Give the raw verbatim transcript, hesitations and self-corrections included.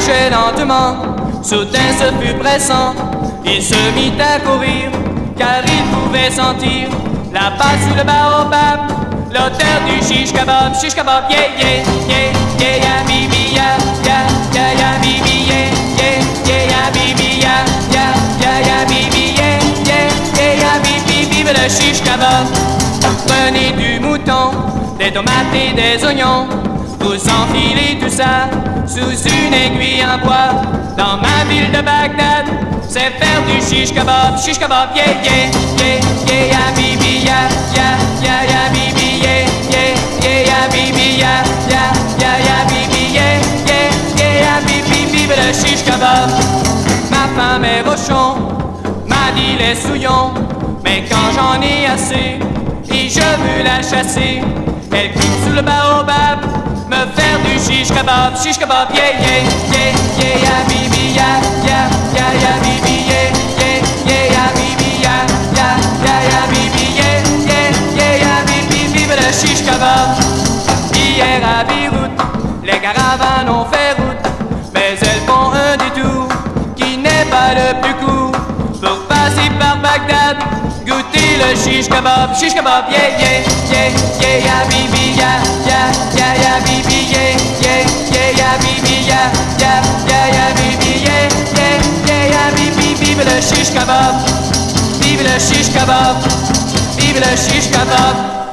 marchait lentement, soudain ce fut pressant. Il se mit à courir, car il pouvait sentir la passe sous le baobab, l'odeur du shish kebab, shish kebab, yeah, yeah, yeah, yeah, yeah, bibi, yeah, yeah, yeah, yeah, bibi, yeah, yeah, yeah, yeah, bibi, yeah, yeah, yeah, yeah, bibi, yeah, yeah, yeah, yeah, bibi, vive le shish kebab. Prenez du mouton, des tomates et des oignons, vous enfilez tout ça sous une aiguille en bois. Dans ma ville de Bagdad, c'est faire du shish kebab, shish kebab, yeah, yeah, yeah, yeah, yeah, bibi, yeah, yeah, yeah, yeah, bibi, yeah, yeah, yeah, yeah, bibi, yeah, yeah, yeah, yeah, bibi, yeah, yeah, yeah, yeah, bibi, vive le shish kebab. Ma femme est rochon, m'a dit les souillons, mais quand j'en ai assez, et je veux la chasser, elle coupe sous le baobab, me faire du shish kebab, shish kebab, yeah, yeah, yeah, yeah, yeah, bibi, yeah, yeah, yeah, yeah, bibi, yeah, yeah, yeah, yeah, bibi, yeah, yeah, yeah, yeah, bibi, yeah, yeah, yeah, yeah, bibi, vive le shish kebab. Hier à Beyrouth, les caravanes ont fait route, mais elles font un détour qui n'est pas le plus court. Pour passer par Bagdad, goûter le shish kebab, shish kebab, yeah, yeah, yeah, yeah, yeah, bibi, yeah, yeah, yeah, yeah, bibi, yeah, yeah, yeah, yeah, bibi, yeah, yeah, yeah, yeah, bibi, yeah, yeah, yeah, yeah, bibi, vive le shish kebab, vive le shish kebab, vive le shish kebab.